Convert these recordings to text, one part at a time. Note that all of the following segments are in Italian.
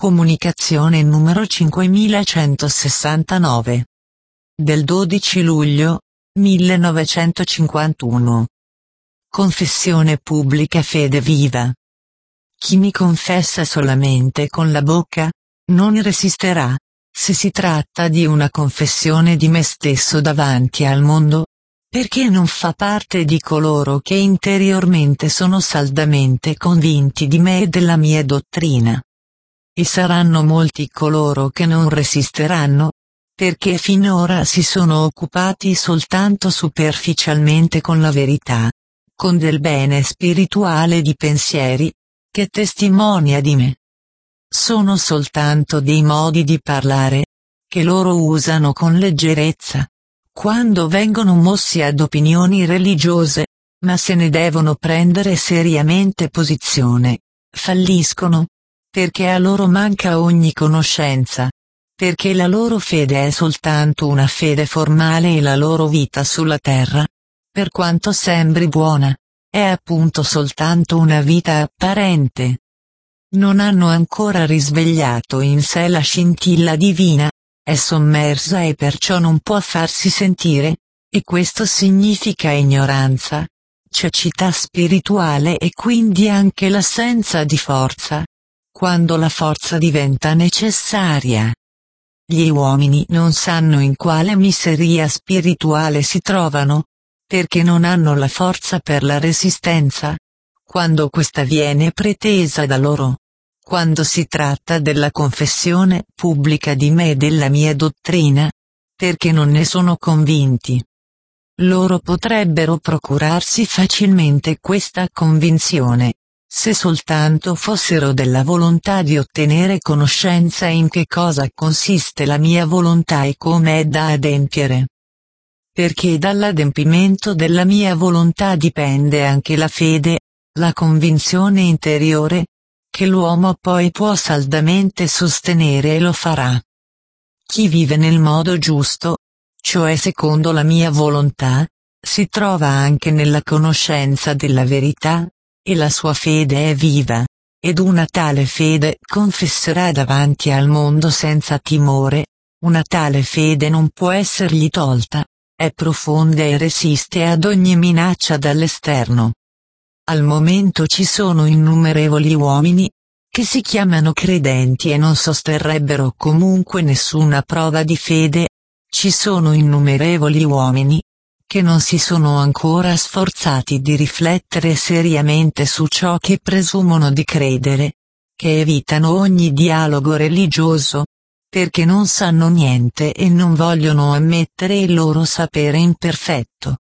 Comunicazione numero 5169. Del 12 luglio 1951. Confessione pubblica fede viva. Chi mi confessa solamente con la bocca, non resisterà, se si tratta di una confessione di me stesso davanti al mondo, perché non fa parte di coloro che interiormente sono saldamente convinti di me e della mia dottrina. E saranno molti coloro che non resisteranno, perché finora si sono occupati soltanto superficialmente con la verità, con del bene spirituale di pensieri, che testimonia di me. Sono soltanto dei modi di parlare, che loro usano con leggerezza, quando vengono mossi ad opinioni religiose, ma se ne devono prendere seriamente posizione, falliscono, perché a loro manca ogni conoscenza, perché la loro fede è soltanto una fede formale e la loro vita sulla terra, per quanto sembri buona, è appunto soltanto una vita apparente. Non hanno ancora risvegliato in sé la scintilla divina, è sommersa e perciò non può farsi sentire, e questo significa ignoranza, cecità spirituale e quindi anche l'assenza di forza, quando la forza diventa necessaria. Gli uomini non sanno in quale miseria spirituale si trovano, perché non hanno la forza per la resistenza, quando questa viene pretesa da loro. Quando si tratta della confessione pubblica di me e della mia dottrina, perché non ne sono convinti. Loro potrebbero procurarsi facilmente questa convinzione, se soltanto fossero della volontà di ottenere conoscenza in che cosa consiste la mia volontà e come è da adempiere. Perché dall'adempimento della mia volontà dipende anche la fede, la convinzione interiore, che l'uomo poi può saldamente sostenere e lo farà. Chi vive nel modo giusto, cioè secondo la mia volontà, si trova anche nella conoscenza della verità, e la sua fede è viva, ed una tale fede confesserà davanti al mondo senza timore, una tale fede non può essergli tolta, è profonda e resiste ad ogni minaccia dall'esterno. Al momento ci sono innumerevoli uomini, che si chiamano credenti e non sosterrebbero comunque nessuna prova di fede, ci sono innumerevoli uomini, che non si sono ancora sforzati di riflettere seriamente su ciò che presumono di credere, che evitano ogni dialogo religioso, perché non sanno niente e non vogliono ammettere il loro sapere imperfetto.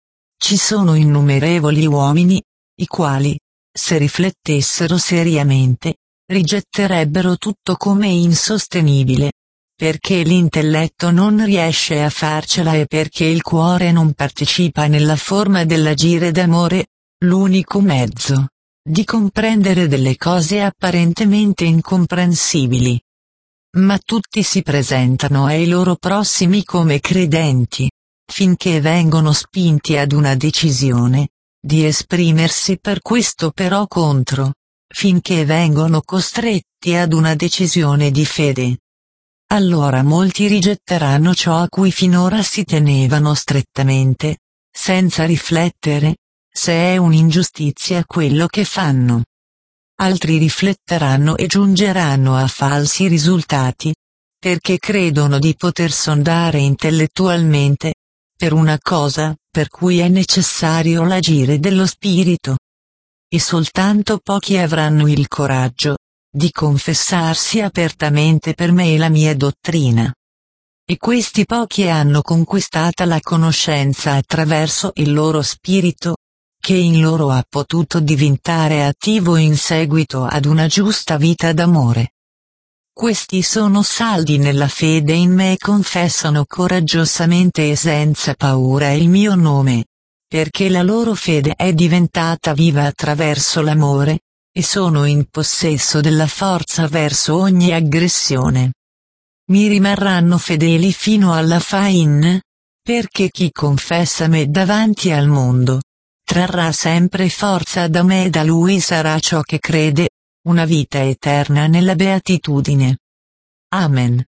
Ci sono innumerevoli uomini, i quali, se riflettessero seriamente, rigetterebbero tutto come insostenibile, perché l'intelletto non riesce a farcela e perché il cuore non partecipa nella forma dell'agire d'amore, l'unico mezzo di comprendere delle cose apparentemente incomprensibili. Ma tutti si presentano ai loro prossimi come credenti, finché vengono spinti ad una decisione, di esprimersi per questo però contro, finché vengono costretti ad una decisione di fede. Allora molti rigetteranno ciò a cui finora si tenevano strettamente, senza riflettere, se è un'ingiustizia quello che fanno. Altri rifletteranno e giungeranno a falsi risultati, perché credono di poter sondare intellettualmente, per una cosa, per cui è necessario l'agire dello spirito. E soltanto pochi avranno il coraggio di confessarsi apertamente per me e la mia dottrina. E questi pochi hanno conquistata la conoscenza attraverso il loro spirito, che in loro ha potuto diventare attivo in seguito ad una giusta vita d'amore. Questi sono saldi nella fede in me e confessano coraggiosamente e senza paura il mio nome, perché la loro fede è diventata viva attraverso l'amore, e sono in possesso della forza verso ogni aggressione. Mi rimarranno fedeli fino alla fine, perché chi confessa me davanti al mondo, trarrà sempre forza da me e da lui sarà ciò che crede, una vita eterna nella beatitudine. Amen.